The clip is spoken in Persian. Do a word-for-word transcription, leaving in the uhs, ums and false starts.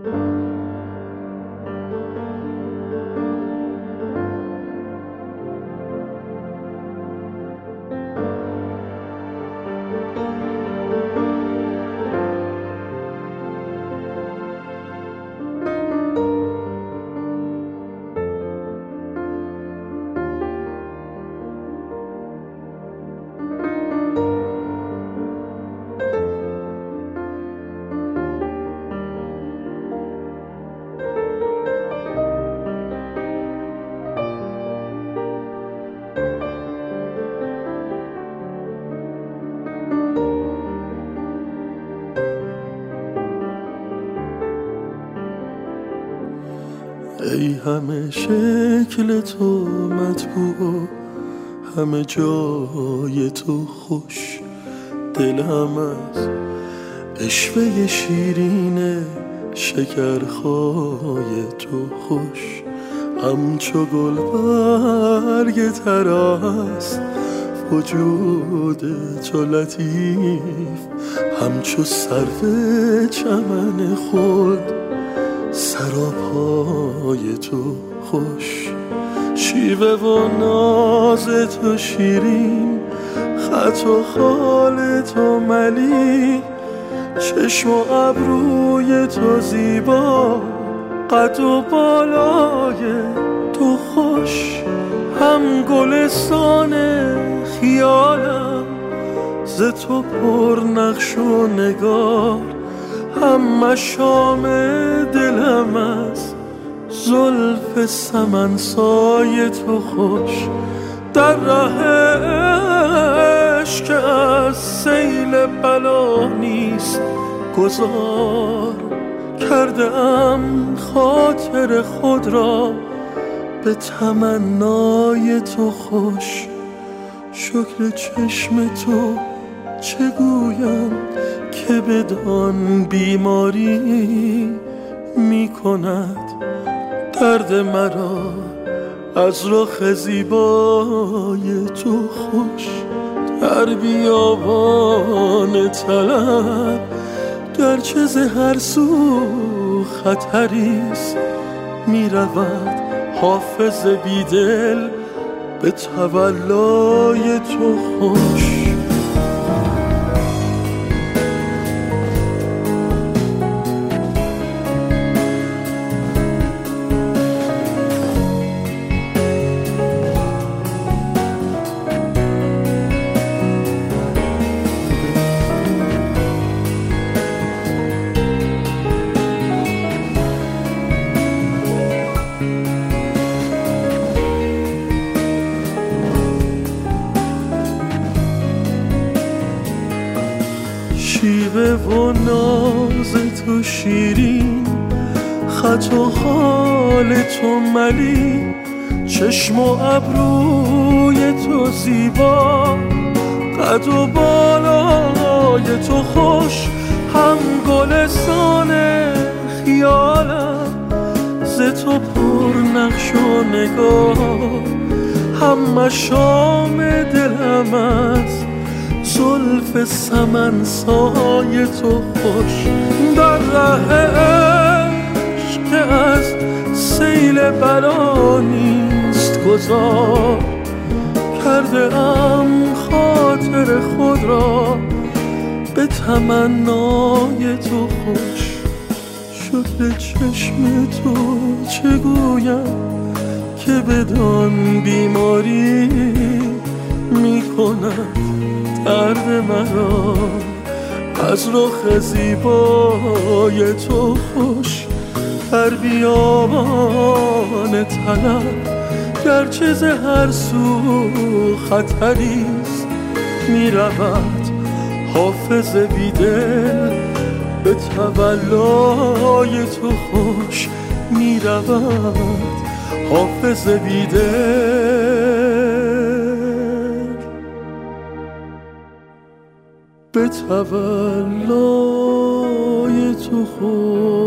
ای همه شکل تو مطبوع، همه جای تو خوش، دلم از عشوه شیرین شکرخای تو خوش. همچو گل برگ تراست وجود تو لطیف، همچو سرو چمن خلد سراپای تو خوش. شیوه و ناز تو شیرین، خط و خال تو ملی، چشم و ابروی تو زیبا، قد و بالای تو خوش. هم گلستان خیالم ز تو پر نقش و نگار، هم مشام دلم از زلف سمن سای تو خوش. در ره عشق که از سیل بلا نیست گذار، کرده ام خاطر خود را به تمنای تو خوش. شکر چشم تو چه گویم که بدان بیماری می کند درد مرا از رخ زیبای تو خوش. در بیابان طلب گرچه ز هر سو خطریست، می رود حافظ بیدل به تولای تو خوش. شیوه و ناز تو شیرین، خط و خال تو ملی، چشم و ابروی تو زیبا، قد و بالای تو خوش. هم گلستان خیالم ز تو پر نقش و نگاه، هم مشام دلم از زلف سمن سای تو خوش. در ره عشق که از سیل بلا نیست گذار، کرده ام خاطر خود را به تمنای تو خوش. شکر چشم تو چه گویم که بدان بیماری می کند درد مرا از رخ زیبای تو خوش. در بیابان طلب گرچه ز هر سو خطریست، می رود حافظ بیدل به تولای تو خوش. می رود حافظ بیدل به تولای تو خوش.